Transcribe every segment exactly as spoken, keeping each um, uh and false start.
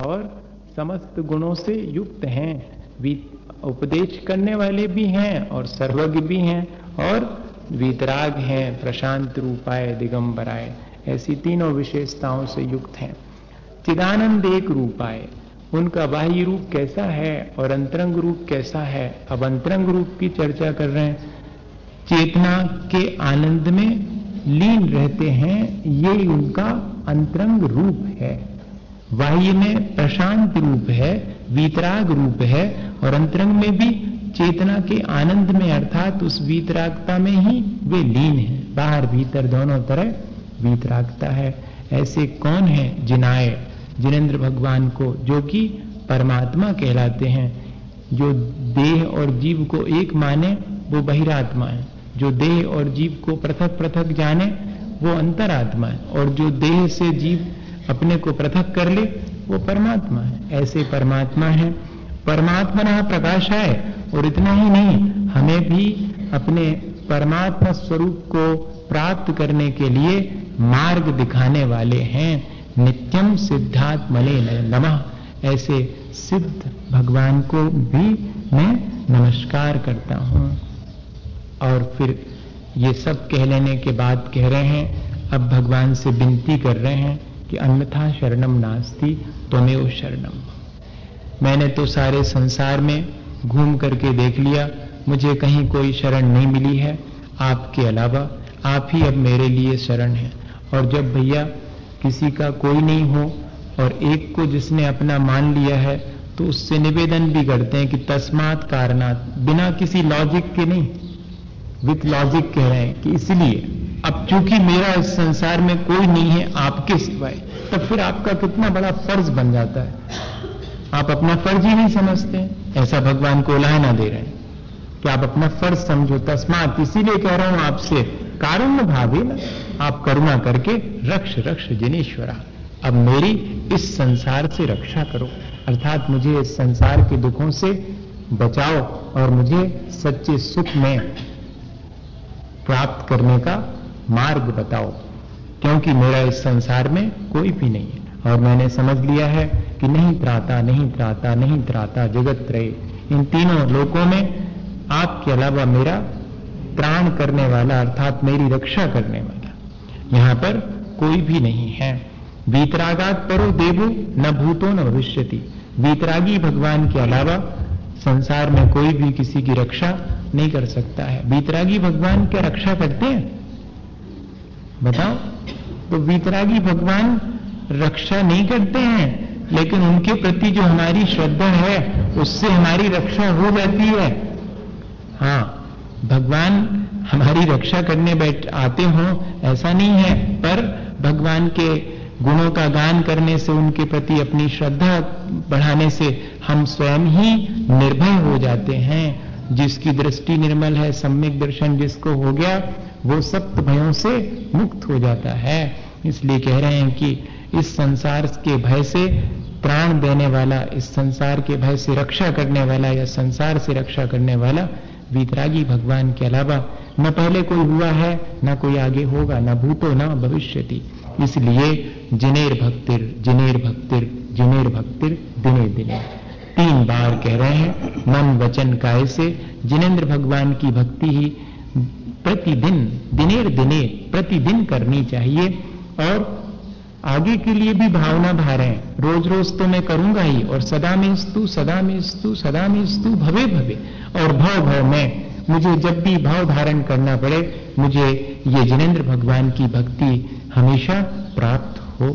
और समस्त गुणों से युक्त हैं, उपदेश करने वाले भी हैं और सर्वज्ञ भी हैं और वीतराग हैं, प्रशांत रूपाय दिगंबराय, ऐसी तीनों विशेषताओं से युक्त हैं। चिदानंद एक रूपाय, उनका बाह्य रूप कैसा है और अंतरंग रूप कैसा है। अब अंतरंग रूप की चर्चा कर रहे हैं। चेतना के आनंद में लीन रहते हैं, ये उनका अंतरंग रूप है। बाह्य में प्रशांत रूप है, वीतराग रूप है और अंतरंग में भी चेतना के आनंद में अर्थात उस वीतरागता में ही वे लीन हैं। बाहर भीतर दोनों तरह वीतरागता है। ऐसे कौन है जिनाए, जिनेंद्र भगवान को, जो कि परमात्मा कहलाते हैं। जो देह और जीव को एक माने वो बहिरात्मा है, जो देह और जीव को पृथक पृथक जाने वो अंतरात्मा है, और जो देह से जीव अपने को पृथक कर ले वो परमात्मा है। ऐसे परमात्मा है। परमात्मा प्रकाशाय, और इतना ही नहीं, हमें भी अपने परमात्मा स्वरूप को प्राप्त करने के लिए मार्ग दिखाने वाले हैं। नित्यम सिद्धात्मने नमः, ऐसे सिद्ध भगवान को भी मैं नमस्कार करता हूं। और फिर ये सब कह लेने के बाद कह रहे हैं, अब भगवान से विनती कर रहे हैं कि अन्यथा शरणम नास्ति त्वमेव शरणम। मैंने तो सारे संसार में घूम करके देख लिया, मुझे कहीं कोई शरण नहीं मिली है आपके अलावा, आप ही अब मेरे लिए शरण है। और जब भैया किसी का कोई नहीं हो और एक को जिसने अपना मान लिया है, तो उससे निवेदन भी करते हैं कि तस्मात् कारणात्, बिना किसी लॉजिक के नहीं, विथ लॉजिक कह रहे हैं कि इसलिए अब चूंकि मेरा इस संसार में कोई नहीं है आपके सिवाय, तब फिर आपका कितना बड़ा फर्ज बन जाता है। आप अपना फर्ज ही नहीं समझते। ऐसा भगवान को उलाहना दे रहे हैं कि आप अपना फर्ज समझो। तस्मात्, इसीलिए कह रहा हूं आपसे, कारुण्य भावे न, आप करुणा करके रक्ष रक्ष जिनेश्वरा, अब मेरी इस संसार से रक्षा करो, अर्थात मुझे इस संसार के दुखों से बचाओ और मुझे सच्चे सुख में प्राप्त करने का मार्ग बताओ, क्योंकि मेरा इस संसार में कोई भी नहीं है। और मैंने समझ लिया है कि नहीं त्राता नहीं त्राता नहीं त्राता जगत त्रय, इन तीनों लोकों में आपके अलावा मेरा त्राण करने वाला अर्थात मेरी रक्षा करने वाला यहां पर कोई भी नहीं है। वीतरागात परो देवो न भूतो न भविष्यति, वीतरागी भगवान के अलावा संसार में कोई भी किसी की रक्षा नहीं कर सकता है। वीतरागी भगवान क्या रक्षा करते हैं बताओ? तो वीतरागी भगवान रक्षा नहीं करते हैं, लेकिन उनके प्रति जो हमारी श्रद्धा है उससे हमारी रक्षा हो जाती है। हाँ, भगवान हमारी रक्षा करने बैठ आते हों ऐसा नहीं है, पर भगवान के गुणों का गान करने से, उनके प्रति अपनी श्रद्धा बढ़ाने से हम स्वयं ही निर्भय हो जाते हैं। जिसकी दृष्टि निर्मल है, सम्यक दर्शन जिसको हो गया, वो सप्त भयों से मुक्त हो जाता है। इसलिए कह रहे हैं कि इस संसार के भय से प्राण देने वाला, इस संसार के भय से रक्षा करने वाला या संसार से रक्षा करने वाला वीतरागी भगवान के अलावा न पहले कोई हुआ है, न कोई आगे होगा, न भूतो न भविष्यति। इसलिए जिनेर भक्तिर जिनेर भक्तिर जिनेर भक्तिर दिने दिने तीन बार कह रहे हैं। मन वचन काय से जिनेंद्र भगवान की भक्ति ही प्रतिदिन, दिनेर दिने, प्रतिदिन करनी चाहिए। और आगे के लिए भी भावना धारें, रोज रोज तो मैं करूंगा ही, और सदा में स्तु सदा में स्तु सदा में स्तु भवे भवे, और भव भव में मुझे जब भी भाव धारण करना पड़े, मुझे ये जिनेंद्र भगवान की भक्ति हमेशा प्राप्त हो।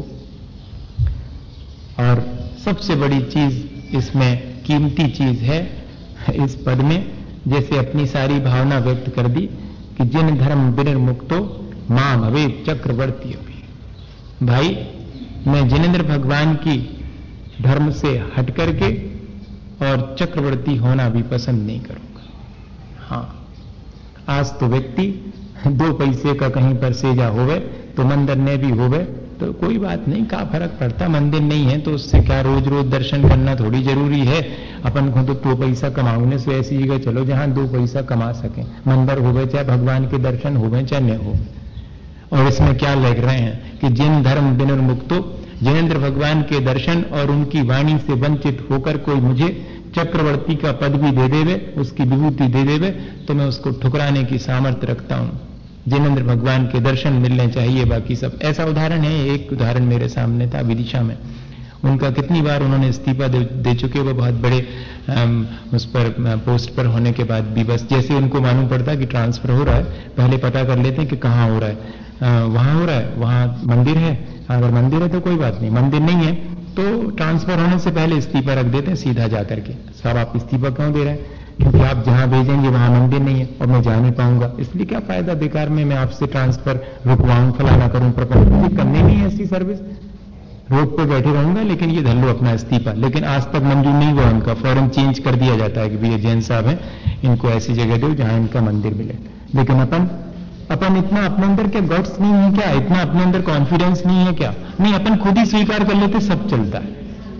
और सबसे बड़ी चीज इसमें कीमती चीज है इस पद में, जैसे अपनी सारी भावना व्यक्त कर दी कि जिन धर्म विनिर्मुक्तो मां भवे चक्रवर्ती। भाई, मैं जिनेंद्र भगवान की धर्म से हट करके और चक्रवर्ती होना भी पसंद नहीं करूंगा। हाँ, आज तो व्यक्ति दो पैसे का कहीं पर सेजा होवे तो मंदिर में भी होवे तो कोई बात नहीं, क्या फर्क पड़ता, मंदिर नहीं है तो उससे क्या, रोज रोज दर्शन करना थोड़ी जरूरी है। अपन को तो दो पैसा कमाने से ऐसी जगह चलो जहां दो पैसा कमा सके, मंदिर होवे चाहे भगवान के दर्शन होवे चाहे न हो। और इसमें क्या लग रहे हैं कि जिन धर्म विनिर्मुक्तो, जिनेंद्र भगवान के दर्शन और उनकी वाणी से वंचित होकर कोई मुझे चक्रवर्ती का पद भी दे देवे, उसकी विभूति दे देवे, तो मैं उसको ठुकराने की सामर्थ्य रखता हूं। जिनेंद्र भगवान के दर्शन मिलने चाहिए, बाकी सब। ऐसा उदाहरण है, एक उदाहरण मेरे सामने था विदिशा में। उनका कितनी बार उन्होंने इस्तीफा दे, दे चुके, वो बहुत बड़े आम, उस पर पोस्ट पर होने के बाद भी बस जैसे उनको मालूम पड़ता कि ट्रांसफर हो रहा है, पहले पता कर लेते हैं कि कहाँ हो रहा है। वहां हो रहा है, वहां मंदिर है, अगर मंदिर है तो कोई बात नहीं, मंदिर नहीं है तो ट्रांसफर होने से पहले इस्तीफा रख देते हैं सीधा जाकर के। साहब आप इस्तीफा क्यों दे रहे हैं? क्योंकि आप जहां भेजेंगे वहां मंदिर नहीं है और मैं जा नहीं पाऊंगा, इसलिए क्या फायदा बेकार में मैं आपसे ट्रांसफर रुकवाऊं, फलाना करूं, प्रपोज करने नहीं है ऐसी सर्विस, रोड पे बैठे रहूंगा, लेकिन ये धर लो अपना इस्तीफा। लेकिन आज तक मंजूर नहीं हुआ उनका, फौरन चेंज कर दिया जाता है कि भैया जैन साहब हैं, इनको ऐसी जगह दो जहां इनका मंदिर मिले। लेकिन अपन अपन इतना अपने अंदर क्या गट्स नहीं है क्या? इतना अपने अंदर कॉन्फिडेंस नहीं है क्या? नहीं, अपन खुद ही स्वीकार कर लेते सब चलता है,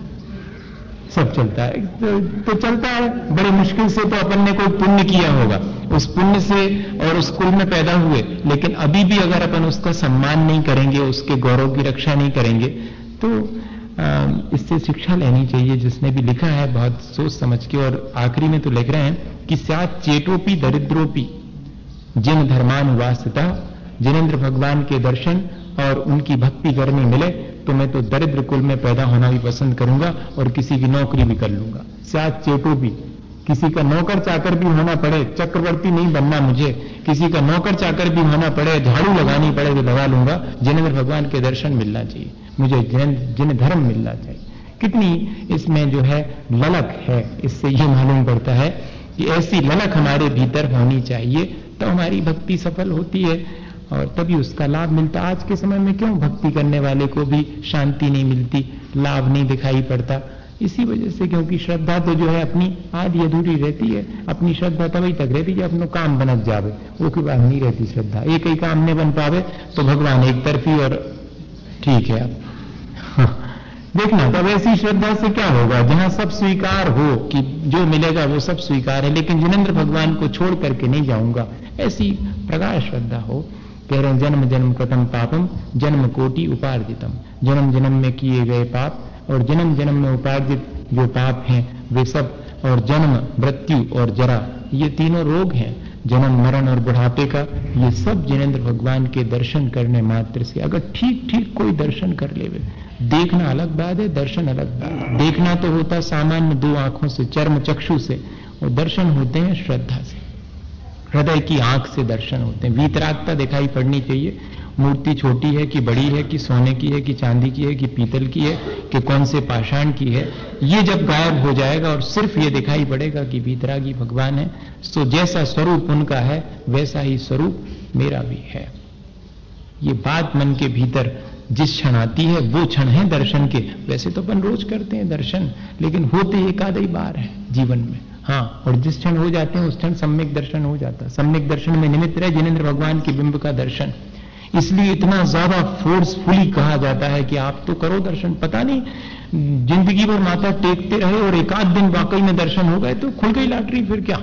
सब चलता है तो, तो चलता है। बड़े मुश्किल से तो अपन ने कोई पुण्य किया होगा, उस पुण्य से और उस कुल में पैदा हुए, लेकिन अभी भी अगर अपन उसका सम्मान नहीं करेंगे, उसके गौरव की रक्षा नहीं करेंगे, तो इससे शिक्षा लेनी चाहिए। जिसने भी लिखा है बहुत सोच समझ के, और आखिरी में तो लिख रहे हैं कि स्यात् चेटोपी दरिद्रोपी जिन धर्मानुवासिता, जिनेंद्र भगवान के दर्शन और उनकी भक्ति करने मिले तो मैं तो दरिद्र कुल में पैदा होना भी पसंद करूंगा और किसी की नौकरी भी कर लूंगा। स्यात् चेटोपी, किसी का नौकर चाकर भी होना पड़े, चक्रवर्ती नहीं बनना मुझे, किसी का नौकर चाकर भी होना पड़े, झाड़ू लगानी पड़े तो लगा लूंगा, जिनेंद्र भगवान के दर्शन मिलना चाहिए मुझे, जिन धर्म मिलना चाहिए। कितनी इसमें जो है ललक है, इससे ये मालूम पड़ता है कि ऐसी ललक हमारे भीतर होनी चाहिए तो हमारी भक्ति सफल होती है और तभी उसका लाभ मिलता। आज के समय में क्यों भक्ति करने वाले को भी शांति नहीं मिलती, लाभ नहीं दिखाई पड़ता? इसी वजह से, क्योंकि श्रद्धा तो जो है अपनी आधी अधूरी रहती है। अपनी श्रद्धा तभी तक रहती है जब अपना काम बनत जावे, वो के बाद नहीं रहती श्रद्धा। एक ही काम नहीं बन पावे तो भगवान एक तरफी और ठीक है अब देखना। तब ऐसी श्रद्धा से क्या होगा जहां सब स्वीकार हो कि जो मिलेगा वो सब स्वीकार है, लेकिन जिनेंद्र भगवान को छोड़ करके नहीं जाऊंगा, ऐसी प्रगाढ़ श्रद्धा हो। कह रहे हैं जन्म जन्म कृतम पापम जन्म कोटि उपार्जितम, जन्म जन्म में किए गए पाप और जन्म जन्म में उपार्जित जो पाप हैं वे सब, और जन्म मृत्यु और जरा, ये तीनों रोग हैं, जन्म मरण और बुढ़ापे का, ये सब जिनेंद्र भगवान के दर्शन करने मात्र से, अगर ठीक ठीक कोई दर्शन कर लेवे। देखना अलग बात है, दर्शन अलग बात है। देखना तो होता सामान्य दो आंखों से, चर्म चक्षु से, और दर्शन होते हैं श्रद्धा से, हृदय की आंख से दर्शन होते हैं। वीतरागता दिखाई पड़नी चाहिए। मूर्ति छोटी है कि बड़ी है, कि सोने की है कि चांदी की है कि पीतल की है कि कौन से पाषाण की है, ये जब गायब हो जाएगा और सिर्फ ये दिखाई पड़ेगा कि वीतरागी भगवान है, तो जैसा स्वरूप उनका है वैसा ही स्वरूप मेरा भी है। ये बात मन के भीतर जिस क्षण आती है वो क्षण है दर्शन के। वैसे तो अपन रोज करते हैं दर्शन, लेकिन होते एक आध ही बार है जीवन में। हाँ, और जिस क्षण हो जाते हैं उस क्षण सम्यक दर्शन हो जाता है। सम्यक दर्शन में निमित्त रहे जिनेंद्र भगवान के बिंब का दर्शन। इसलिए इतना ज्यादा फोर्सफुली कहा जाता है कि आप तो करो दर्शन। पता नहीं जिंदगी भर माथा टेकते रहे और एक आध दिन वाकई में दर्शन हो गए तो खुल गई लॉटरी, फिर क्या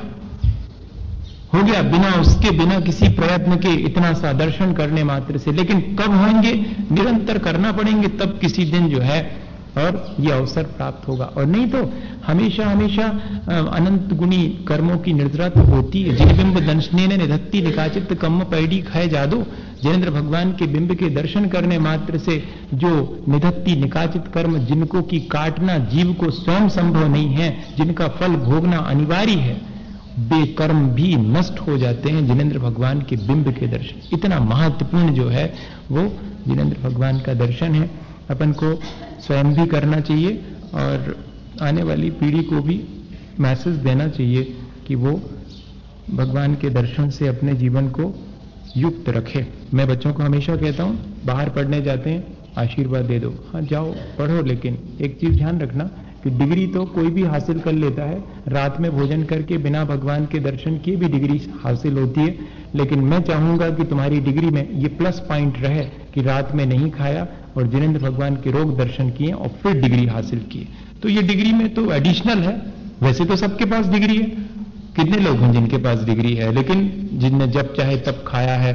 हो गया, बिना उसके, बिना किसी प्रयत्न के इतना सा दर्शन करने मात्र से। लेकिन कब होंगे? निरंतर करना पड़ेंगे, तब किसी दिन जो है और ये अवसर प्राप्त होगा। और नहीं तो हमेशा हमेशा अनंत गुणी कर्मों की निर्जरा तो होती है। जिन बिंब दंशने ने निधत्ती निकाचित कम्म पैडी खाए जादू, जिनेंद्र भगवान के बिंब के दर्शन करने मात्र से जो निधत्ती निकाचित कर्म, जिनको की काटना जीव को स्वयं संभव नहीं है, जिनका फल भोगना अनिवार्य है, बेकर्म भी नष्ट हो जाते हैं जिनेंद्र भगवान के बिंब के दर्शन। इतना महत्वपूर्ण जो है वो जिनेंद्र भगवान का दर्शन है। अपन को स्वयं भी करना चाहिए और आने वाली पीढ़ी को भी मैसेज देना चाहिए कि वो भगवान के दर्शन से अपने जीवन को युक्त रखे। मैं बच्चों को हमेशा कहता हूं, बाहर पढ़ने जाते हैं आशीर्वाद दे दो, हाँ जाओ पढ़ो, लेकिन एक चीज ध्यान रखना कि डिग्री तो कोई भी हासिल कर लेता है, रात में भोजन करके बिना भगवान के दर्शन किए भी डिग्री हासिल होती है। लेकिन मैं चाहूंगा कि तुम्हारी डिग्री में ये प्लस पॉइंट रहे कि रात में नहीं खाया और जिनेंद्र भगवान के रोग दर्शन किए और फिर डिग्री हासिल की। तो ये डिग्री में तो एडिशनल है। वैसे तो सबके पास डिग्री है, कितने लोग हैं जिनके पास डिग्री है, लेकिन जिनने जब चाहे तब खाया है,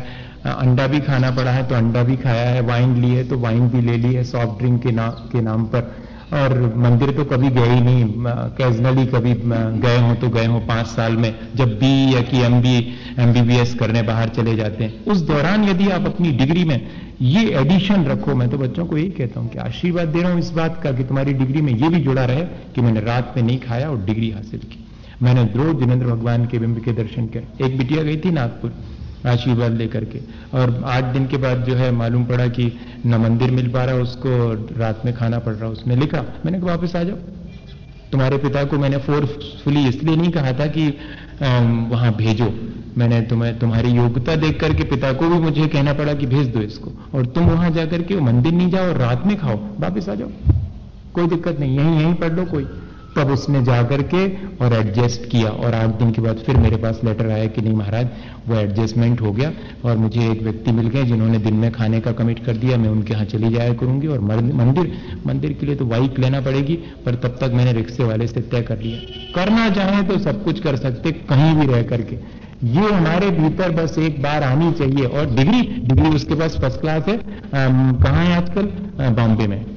अंडा भी खाना पड़ा है तो अंडा भी खाया है, वाइन ली है तो वाइन भी ले ली है सॉफ्ट ड्रिंक के नाम के नाम पर, और मंदिर तो कभी गए ही नहीं, कैजुअली कभी गए हो तो गए हो पांच साल में, जब बी या कि एम बी एमबीबीएस करने बाहर चले जाते हैं। उस दौरान यदि आप अपनी डिग्री में ये एडिशन रखो, मैं तो बच्चों को यही कहता हूं कि आशीर्वाद दे रहा हूं इस बात का कि तुम्हारी डिग्री में ये भी जुड़ा रहे कि मैंने रात में नहीं खाया और डिग्री हासिल की। मैंने रोज जिनेंद्र भगवान के बिंब के दर्शन किए। एक बिटिया गई थी नागपुर आशीर्वाद लेकर के, और आठ दिन के बाद जो है मालूम पड़ा कि न मंदिर मिल पा रहा, उसको रात में खाना पड़ रहा। उसने लिखा, मैंने कहा वापस आ जाओ, तुम्हारे पिता को मैंने फोर्सफुली इसलिए नहीं कहा था कि वहां भेजो, मैंने तुम्हें तुम्हारी योग्यता देख करके पिता को भी मुझे कहना पड़ा कि भेज दो इसको, और तुम वहां जाकर के मंदिर नहीं जाओ और रात में खाओ, वापस आ जाओ, कोई दिक्कत नहीं, यहीं यहीं पढ़ लो कोई। तब उसने जाकर के और एडजस्ट किया, और आठ दिन के बाद फिर मेरे पास लेटर आया कि नहीं महाराज वो एडजस्टमेंट हो गया, और मुझे एक व्यक्ति मिल गए जिन्होंने दिन में खाने का कमिट कर दिया, मैं उनके यहाँ चली जाया करूंगी, और मंदिर मंदिर के लिए तो बाइक लेना पड़ेगी, पर तब तक मैंने रिक्शे वाले से तय कर लिया। करना चाहे तो सब कुछ कर सकते कहीं भी रह करके, ये हमारे भीतर बस एक बार आनी चाहिए। और डिग्री डिग्री उसके पास फर्स्ट क्लास है, कहाँ है आजकल, बॉम्बे में,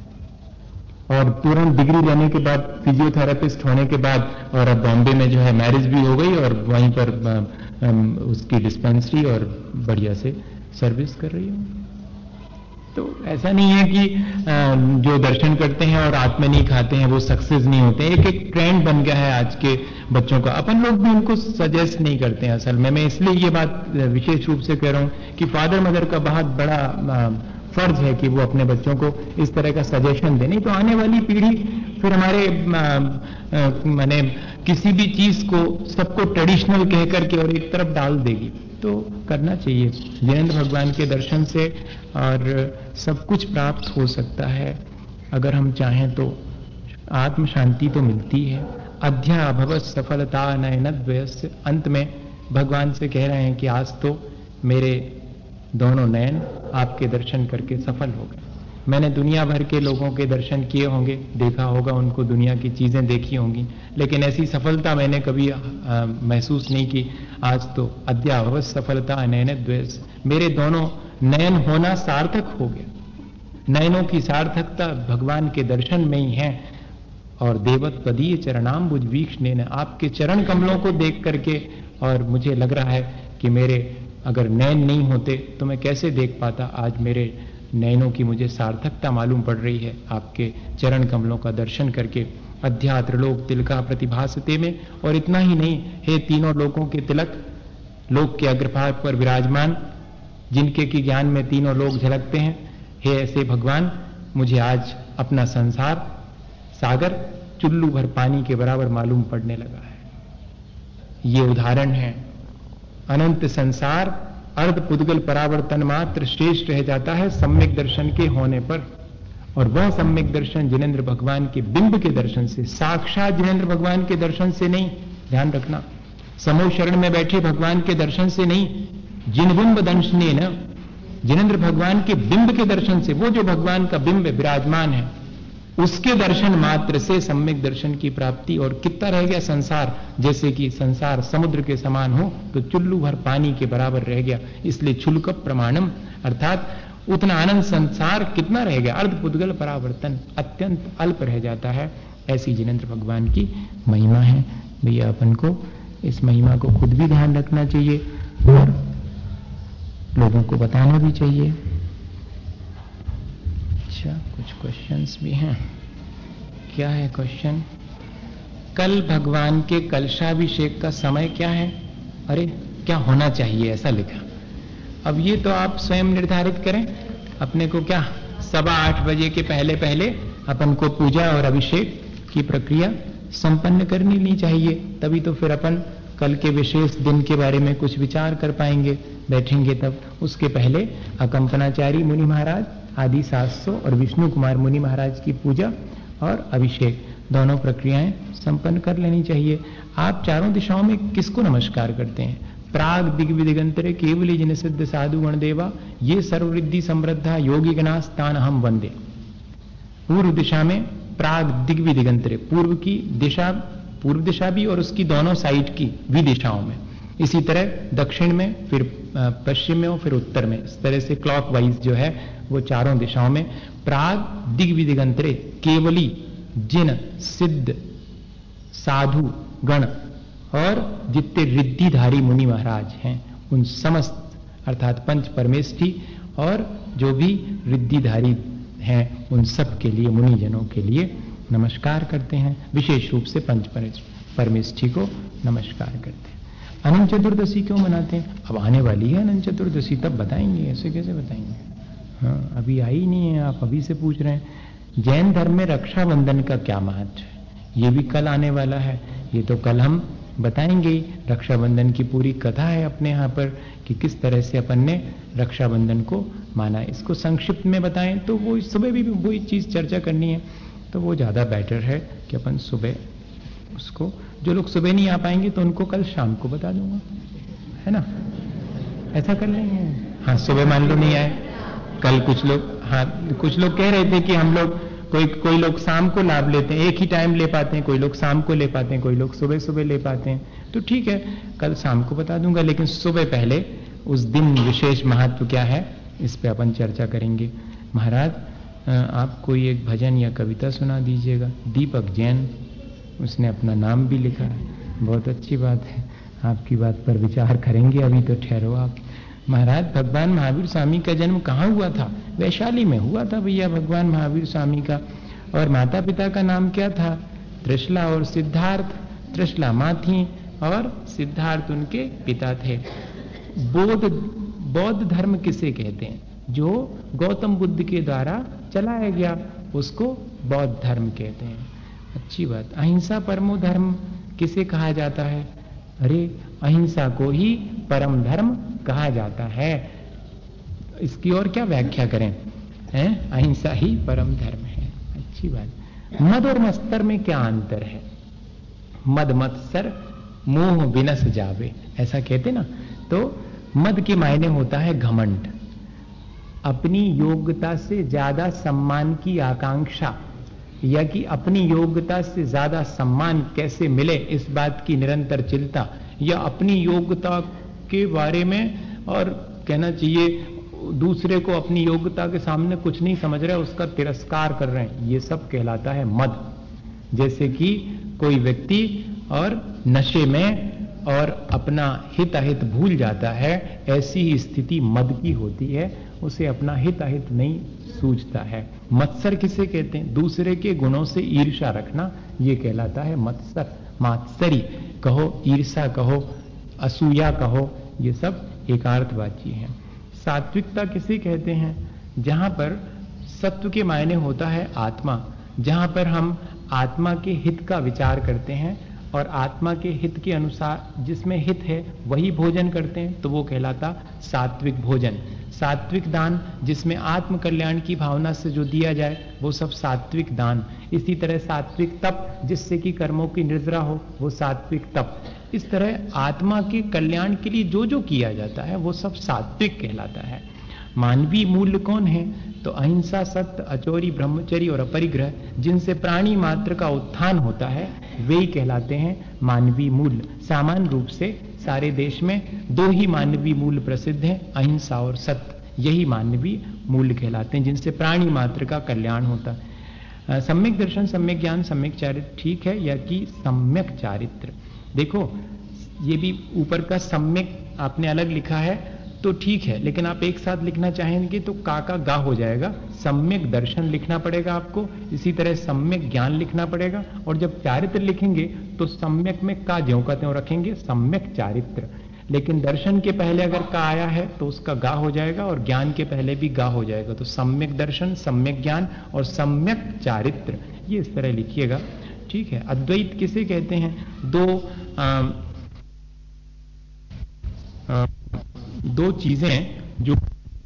और तुरंत डिग्री लेने के बाद फिजियोथेरेपिस्ट होने के बाद, और अब बॉम्बे में जो है मैरिज भी हो गई, और वहीं पर उसकी डिस्पेंसरी और बढ़िया से सर्विस कर रही है। तो ऐसा नहीं है कि जो दर्शन करते हैं और रात में नहीं खाते हैं वो सक्सेस नहीं होते। एक एक ट्रेंड बन गया है आज के बच्चों का, अपन लोग भी उनको सजेस्ट नहीं करते हैं असल में। मैं इसलिए ये बात विशेष रूप से कह रहा हूं कि फादर मदर का बहुत बड़ा फर्ज है कि वो अपने बच्चों को इस तरह का सजेशन दें, नहीं तो आने वाली पीढ़ी फिर हमारे माने किसी भी चीज को सबको ट्रेडिशनल कह करके और एक तरफ डाल देगी। तो करना चाहिए जिनेंद्र भगवान के दर्शन से, और सब कुछ प्राप्त हो सकता है अगर हम चाहें तो। आत्म शांति तो मिलती है। अध्या अभवत सफलता नयनद्वयस्य, अंत में भगवान से कह रहे हैं कि आज तो मेरे दोनों नयन आपके दर्शन करके सफल हो गए। मैंने दुनिया भर के लोगों के दर्शन किए होंगे, देखा होगा उनको, दुनिया की चीजें देखी होंगी, लेकिन ऐसी सफलता मैंने कभी आ, महसूस नहीं की। आज तो अद्यावत सफलता नयनद्वयस, मेरे दोनों नयन होना सार्थक हो गया। नयनों की सार्थकता भगवान के दर्शन में ही है। और देवत पदीय चरणाम्बुज वीक्षणे, आपके चरण कमलों को देख करके, और मुझे लग रहा है कि मेरे अगर नयन नहीं होते तो मैं कैसे देख पाता। आज मेरे नयनों की मुझे सार्थकता मालूम पड़ रही है आपके चरण कमलों का दर्शन करके। अध्यात्र लोक तिलका प्रतिभासते में, और इतना ही नहीं, हे तीनों लोकों के तिलक, लोक के अग्रभाग पर विराजमान, जिनके की ज्ञान में तीनों लोग झलकते हैं, हे ऐसे भगवान, मुझे आज अपना संसार सागर चुल्लू भर पानी के बराबर मालूम पड़ने लगा है। ये उदाहरण है। अनंत संसार अर्ध पुद्गल परावर्तन मात्र शेष रह जाता है सम्यक दर्शन के होने पर, और वह सम्यक दर्शन जिनेंद्र भगवान के बिंब के दर्शन से, साक्षात जिनेंद्र भगवान के दर्शन से नहीं, ध्यान रखना, समूह शरण में बैठे भगवान के दर्शन से नहीं, जिन बिंब दंशने न, जिनेंद्र भगवान के बिंब के दर्शन से, वो जो भगवान का बिंब विराजमान है उसके दर्शन मात्र से सम्यक दर्शन की प्राप्ति। और कितना रह गया संसार, जैसे कि संसार समुद्र के समान हो तो चुल्लू भर पानी के बराबर रह गया, इसलिए क्षुल्क प्रमाणम, अर्थात उतना आनंद संसार कितना रह गया, अर्ध पुद्गल परावर्तन, अत्यंत अल्प रह जाता है। ऐसी जिनेंद्र भगवान की महिमा है। भैया अपन को इस महिमा को खुद भी ध्यान रखना चाहिए और लोगों को बताना भी चाहिए। अच्छा, कुछ क्वेश्चंस भी हैं। क्या है क्वेश्चन? कल भगवान के कलशाभिषेक का समय क्या है? अरे क्या होना चाहिए ऐसा लिखा। अब ये तो आप स्वयं निर्धारित करें। अपने को क्या सवा आठ बजे के पहले पहले अपन को पूजा और अभिषेक की प्रक्रिया संपन्न करनी नहीं चाहिए, तभी तो फिर अपन कल के विशेष दिन के बारे में कुछ विचार कर पाएंगे, बैठेंगे तब। उसके पहले अकंपनाचारी मुनि महाराज आदि सात सौ और विष्णु कुमार मुनि महाराज की पूजा और अभिषेक दोनों प्रक्रियाएं संपन्न कर लेनी चाहिए। आप चारों दिशाओं में किसको नमस्कार करते हैं? प्राग दिग्विदिगंतरे केवली जिन सिद्ध साधु गणदेवा, ये सर्ववृद्धि समृद्धा योगी गणास्तान हम वंदे। पूर्व दिशा में प्राग दिग्विदिगंतरे, पूर्व की दिशा, पूर्व दिशा भी और उसकी दोनों साइड की विदिशाओं में, इसी तरह दक्षिण में, फिर पश्चिम में और फिर उत्तर में, इस तरह से क्लॉकवाइज जो है वो चारों दिशाओं में। प्राग दिग्विदिगंतरे केवली जिन सिद्ध साधु गण और जितने रिद्धिधारी मुनि महाराज हैं उन समस्त अर्थात पंच परमेष्ठी और जो भी रिद्धिधारी हैं उन सब के लिए, मुनि जनों के लिए नमस्कार करते हैं। विशेष रूप से पंच परमेष्ठी को नमस्कार करते हैं। अनंत चतुर्दशी क्यों मनाते हैं? अब आने वाली है अनंत चतुर्दशी, तब बताएंगे, ऐसे कैसे बताएंगे? हाँ, अभी आई नहीं है, आप अभी से पूछ रहे हैं। जैन धर्म में रक्षाबंधन का क्या महत्व है, ये भी कल आने वाला है। ये तो कल हम बताएंगे। रक्षाबंधन की पूरी कथा है अपने यहाँ पर कि किस तरह से अपन ने रक्षाबंधन को माना है। इसको संक्षिप्त में बताएं तो वो सुबह भी वही चीज चर्चा करनी है, तो वो ज्यादा बेटर है कि अपन सुबह उसको, जो लोग सुबह नहीं आ पाएंगे तो उनको कल शाम को बता दूंगा, है ना? ऐसा कर लेंगे। हाँ, सुबह मान लो नहीं आए कल, कुछ लोग, हाँ कुछ लोग कह रहे थे कि हम लोग, कोई कोई लोग शाम को लाभ लेते हैं, एक ही टाइम ले पाते हैं, कोई लोग शाम को ले पाते हैं, कोई लोग सुबह सुबह ले पाते हैं, तो ठीक है कल शाम को बता दूंगा, लेकिन सुबह पहले उस दिन विशेष महत्व क्या है इस पे अपन चर्चा करेंगे। महाराज आप कोई एक भजन या कविता सुना दीजिएगा। दीपक जैन, उसने अपना नाम भी लिखा है, बहुत अच्छी बात है, आपकी बात पर विचार करेंगे, अभी तो ठहरो आप। महाराज भगवान महावीर स्वामी का जन्म कहाँ हुआ था? वैशाली में हुआ था भैया भगवान महावीर स्वामी का। और माता पिता का नाम क्या था? त्रिशला और सिद्धार्थ। त्रिशला माँ थी और सिद्धार्थ उनके पिता थे। बौद्ध बौद्ध धर्म किसे कहते हैं? जो गौतम बुद्ध के द्वारा चलाया गया उसको बौद्ध धर्म कहते हैं। अच्छी बात। अहिंसा परमो धर्म किसे कहा जाता है? अरे अहिंसा को ही परम धर्म कहा जाता है। इसकी और क्या व्याख्या करें? हैं? अहिंसा ही परम धर्म है। अच्छी बात। मद और मत्सर में क्या अंतर है? मद मत्सर मोह विनस जावे, ऐसा कहते ना। तो मद के मायने होता है घमंड, अपनी योग्यता से ज्यादा सम्मान की आकांक्षा, या कि अपनी योग्यता से ज्यादा सम्मान कैसे मिले इस बात की निरंतर चिंता, या अपनी योग्यता के बारे में, और कहना चाहिए दूसरे को अपनी योग्यता के सामने कुछ नहीं समझ रहे, उसका तिरस्कार कर रहे हैं, ये सब कहलाता है मद। जैसे कि कोई व्यक्ति और नशे में और अपना हित अहित भूल जाता है, ऐसी ही स्थिति मद की होती है, उसे अपना हित अहित नहीं सूझता है। मत्सर किसे कहते हैं? दूसरे के गुणों से ईर्ष्या रखना, ये कहलाता है मत्सर। मात्सरी कहो, ईर्ष्या कहो, असूया कहो, ये सब एकार्थवाची हैं। सात्विकता किसे कहते हैं? जहां पर सत्व के मायने होता है आत्मा, जहां पर हम आत्मा के हित का विचार करते हैं और आत्मा के हित के अनुसार जिसमें हित है वही भोजन करते हैं, तो वो कहलाता सात्विक भोजन। सात्विक दान, जिसमें आत्म कल्याण की भावना से जो दिया जाए वो सब सात्विक दान। इसी तरह सात्विक तप, जिससे कि कर्मों की निर्जरा हो, वो सात्विक तप। इस तरह आत्मा के कल्याण के लिए जो जो किया जाता है वो सब सात्विक कहलाता है। मानवीय मूल्य कौन है? तो अहिंसा, सत्य, अचोरी, ब्रह्मचर्य और अपरिग्रह, जिनसे प्राणी मात्र का उत्थान होता है, वे ही कहलाते हैं मानवीय मूल्य। सामान्य रूप से सारे देश में दो ही मानवीय मूल्य प्रसिद्ध हैं, अहिंसा और सत्य। यही मानवीय मूल्य कहलाते हैं जिनसे प्राणी मात्र का कल्याण होता है। सम्यक दर्शन, सम्यक ज्ञान, सम्यक चारित्र ठीक है, या कि सम्यक चारित्र? देखो ये भी ऊपर का सम्यक आपने अलग लिखा है तो ठीक है, लेकिन आप एक साथ लिखना चाहेंगे तो का का गा हो जाएगा। सम्यक दर्शन लिखना पड़ेगा आपको, इसी तरह सम्यक ज्ञान लिखना पड़ेगा, और जब चारित्र लिखेंगे तो सम्यक में का ज्यों का त्यों रखेंगे, सम्यक चारित्र। लेकिन दर्शन के पहले अगर का आया है तो उसका गा हो जाएगा, और ज्ञान के पहले भी गा हो जाएगा। तो सम्यक दर्शन, सम्यक ज्ञान और सम्यक चारित्र, ये इस तरह लिखिएगा, ठीक है। अद्वैत किसे कहते हैं? दो आ, आ, दो चीजें जो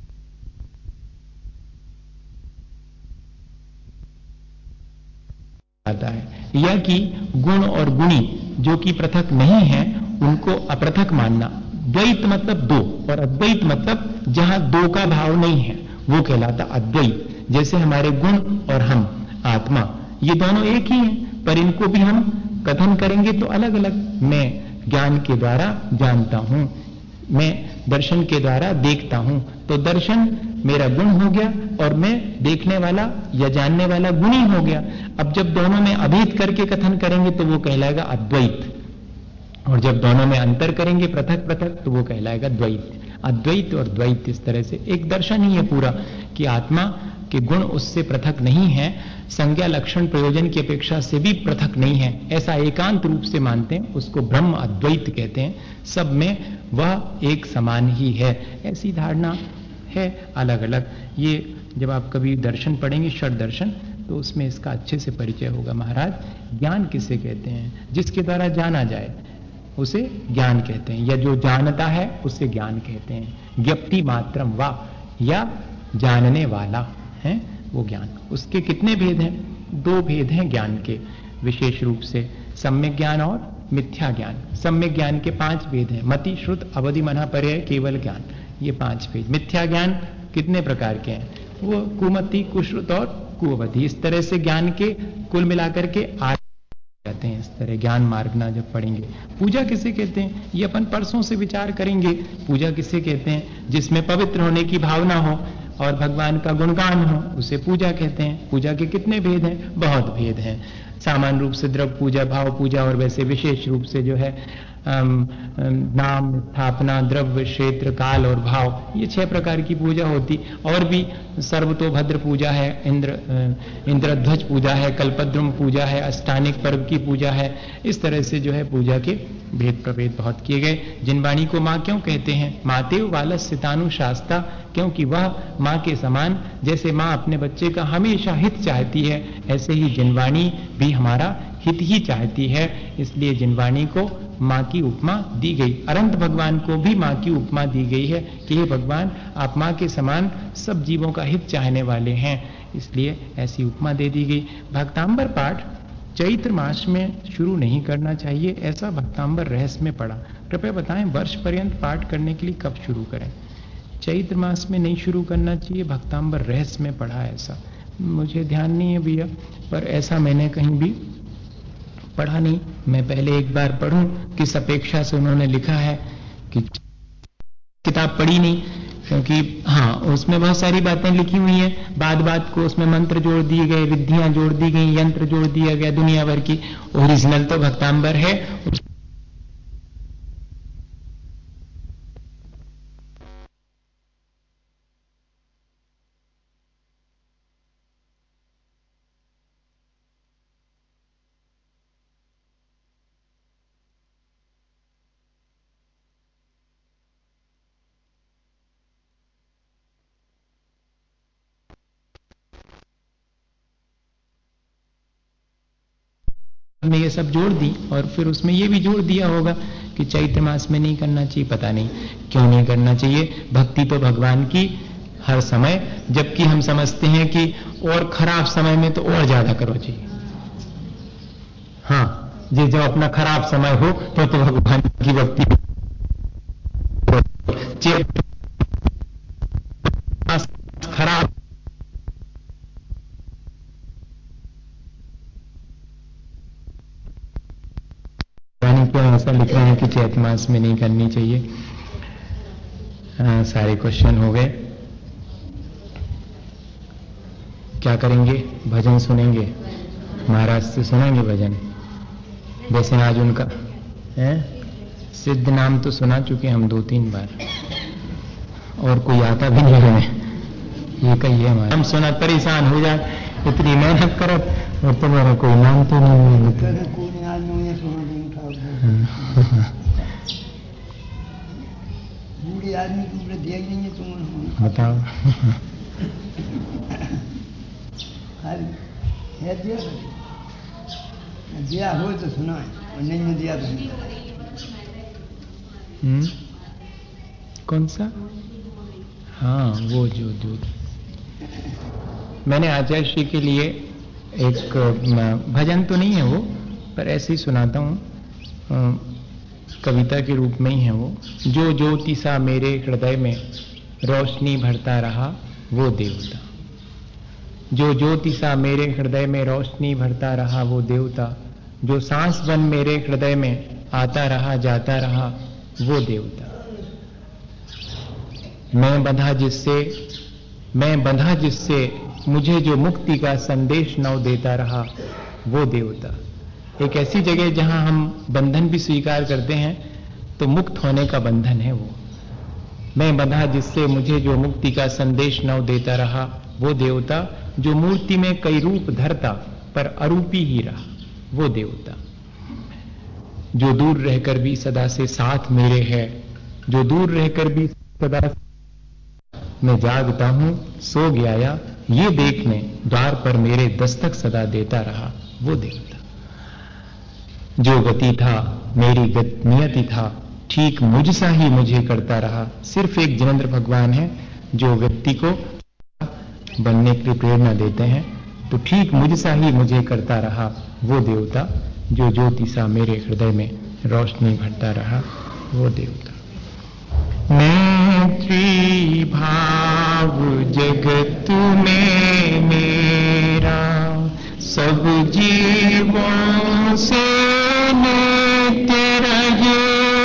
आता है, या कि गुण और गुणी जो कि पृथक नहीं है उनको अपृथक मानना। द्वैत मतलब दो, और अद्वैत मतलब जहां दो का भाव नहीं है, वो कहलाता अद्वैत। जैसे हमारे गुण और हम आत्मा, ये दोनों एक ही हैं, पर इनको भी हम कथन करेंगे तो अलग अलग। मैं ज्ञान के द्वारा जानता हूं, मैं दर्शन के द्वारा देखता हूं। तो दर्शन मेरा गुण हो गया और मैं देखने वाला या जानने वाला गुणी हो गया। अब जब दोनों में अभेद करके कथन करेंगे तो वो कहलाएगा अद्वैत, और जब दोनों में अंतर करेंगे पृथक पृथक तो वो कहलाएगा द्वैत। अद्वैत और द्वैत इस तरह से एक दर्शन ही है पूरा कि आत्मा के गुण उससे पृथक नहीं है, संज्ञा लक्षण प्रयोजन की अपेक्षा से भी पृथक नहीं है, ऐसा एकांत रूप से मानते हैं, उसको ब्रह्म अद्वैत कहते हैं। सब में वह एक समान ही है, ऐसी धारणा है अलग अलग। ये जब आप कभी दर्शन पढ़ेंगे षड दर्शन तो उसमें इसका अच्छे से परिचय होगा। महाराज ज्ञान किसे कहते हैं? जिसके द्वारा जाना जाए उसे ज्ञान कहते हैं, या जो जानता है उसे ज्ञान कहते हैं। ज्ञप्ति मात्रम वा, या जानने वाला है वो ज्ञान। उसके कितने भेद हैं? दो भेद हैं ज्ञान के विशेष रूप से, सम्यक ज्ञान और मिथ्या ज्ञान। सम्यक ज्ञान के पांच भेद हैं, मति श्रुत अवधि मना पर्याय केवल ज्ञान, ये पांच भेद। मिथ्या ज्ञान कितने प्रकार के हैं? वो कुमति कुश्रुत और कुअवधि, इस तरह से ज्ञान के कुल मिलाकर के आठ कहते हैं। इस तरह ज्ञान मार्ग ना जब पढ़ेंगे। पूजा किसे कहते हैं ये अपन परसों से विचार करेंगे। पूजा किसे कहते हैं? जिसमें पवित्र होने की भावना हो और भगवान का गुणगान हो उसे पूजा कहते हैं। पूजा के कितने भेद हैं? बहुत भेद हैं। सामान्य रूप से द्रव्य पूजा, भाव पूजा, और वैसे विशेष रूप से जो है आम, नाम स्थापना, द्रव्य, क्षेत्र, काल और भाव, ये छह प्रकार की पूजा होती। और भी सर्वतोभद्र पूजा है, इंद्र इंद्रध्वज पूजा है, कल्पद्रुम पूजा है, अष्टानिक पर्व की पूजा है। इस तरह से जो है पूजा के भेद प्रभेद बहुत किए गए। जिनवाणी को माँ क्यों कहते हैं? मातेव वालस सितानु शास्ता, क्योंकि वह माँ के समान, जैसे माँ अपने बच्चे का हमेशा हित चाहती है ऐसे ही जिनवाणी भी हमारा हित ही चाहती है, इसलिए जिनवाणी को माँ की उपमा दी गई। अनंत भगवान को भी माँ की उपमा दी गई है कि हे भगवान आप माँ के समान सब जीवों का हित चाहने वाले हैं, इसलिए ऐसी उपमा दे दी गई। भक्तांबर पाठ चैत्र मास में शुरू नहीं करना चाहिए, ऐसा भक्तांबर रहस्य में पड़ा। कृपया बताएं वर्ष पर्यंत पाठ करने के लिए कब शुरू करें? चैत्र मास में नहीं शुरू करना चाहिए, भक्तांबर रहस्य में पढ़ा ऐसा। मुझे ध्यान नहीं है भैया, पर ऐसा मैंने कहीं भी पढ़ा नहीं। मैं पहले एक बार पढ़ूं किस अपेक्षा से उन्होंने लिखा है, कि किताब पढ़ी नहीं, क्योंकि हाँ उसमें बहुत सारी बातें लिखी हुई हैं, बात बात को उसमें मंत्र जोड़ दिए गए, विधियां जोड़ दी गई, यंत्र जोड़ दिया गया दुनिया भर की। ओरिजिनल तो भक्तांबर है। ने ये सब जोड़ दी और फिर उसमें ये भी जोड़ दिया होगा कि चैत्र मास में नहीं करना चाहिए। पता नहीं क्यों नहीं करना चाहिए। भक्ति तो भगवान की हर समय, जबकि हम समझते हैं कि और खराब समय में तो और ज्यादा करो चाहिए। हाँ, ये जब अपना खराब समय हो तो तो भगवान की भक्ति खराब क्यों ऐसा लिख रहे हैं कि चैत मास में नहीं करनी चाहिए। आ, सारे क्वेश्चन हो गए। क्या करेंगे? भजन सुनेंगे, महाराज से सुनेंगे भजन। वैसे आज उनका है सिद्ध नाम तो सुना चुके हम दो तीन बार, और कोई आता भी नहीं हमें, ये कहिए हमारा। हम सुना परेशान हो जाए, इतनी मेहनत करो और तुम्हारा कोई नाम तो नहीं मिलता। बूढ़े आदमी को ऊपर दिया ही नहीं है तुम बताओ। है दिया दिया हो तो सुना है, और नहीं में दिया तो नहीं। हम्म कौन सा? हाँ वो जो जो मैंने आचार्य श्री के लिए एक भजन तो नहीं है वो, पर ऐसे ही सुनाता हूँ, कविता के रूप में ही है वो। जो ज्योति सा मेरे हृदय में रोशनी भरता रहा वो देवता, जो ज्योति सा मेरे हृदय में रोशनी भरता रहा वो देवता, जो सांस बन मेरे हृदय में आता रहा जाता रहा, वो देवता। मैं बंधा जिससे मैं बंधा जिससे मुझे जो मुक्ति का संदेश नव देता रहा, वो देवता। एक ऐसी जगह जहां हम बंधन भी स्वीकार करते हैं तो मुक्त होने का बंधन है वो। मैं बंधा जिससे मुझे जो मुक्ति का संदेश नव देता रहा, वो देवता। जो मूर्ति में कई रूप धरता पर अरूपी ही रहा, वो देवता। जो दूर रहकर भी सदा से साथ मेरे है, जो दूर रहकर भी सदा मैं जागता हूं सो गया या ये देखने द्वार पर मेरे दस्तक सदा देता रहा, वो देवता। जो गति था मेरी गत नियति था, ठीक मुझसा ही मुझे करता रहा। सिर्फ एक जिनेंद्र भगवान है जो व्यक्ति को बनने की प्रेरणा देते हैं, तो ठीक मुझसा ही मुझे करता रहा, वो देवता। जो ज्योति सा मेरे हृदय में रोशनी भरता रहा, वो देवता। मैत्री भाव जगत में मेरा, सब जीवों से नित्य रहे।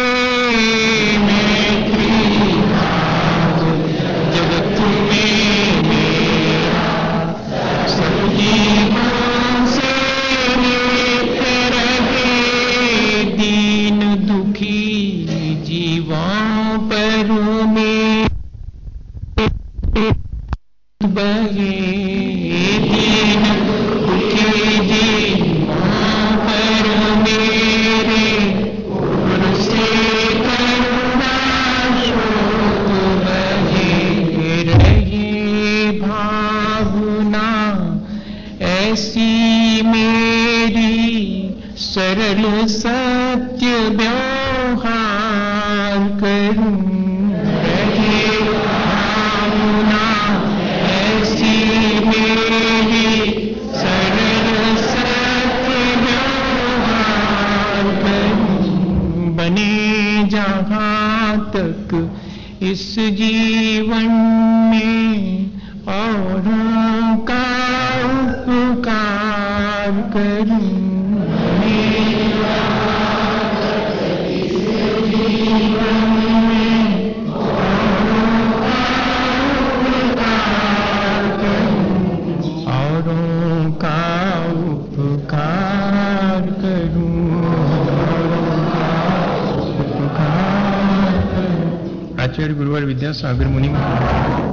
मैत्री भाव जगत में मेरा, सब जीवों से नित्य रहे। दीन दुखी जीवों पर में बहे, दीन दुखी जीवों पर मेरे उनसे करुणा शोक बहे। रहे भावना ऐसी मेरी, सरल सत्य व्यवहार करूं। रहे भावना ऐसी मेरी, सरल सत्य व्यवहार करूं। बने जहां तक इस जीवन में, औरों का उपकार करूं। औरों का उपकार करूं, औरों का उपकार करूं। आचार्य गुरुवर विद्यासागर मुनि।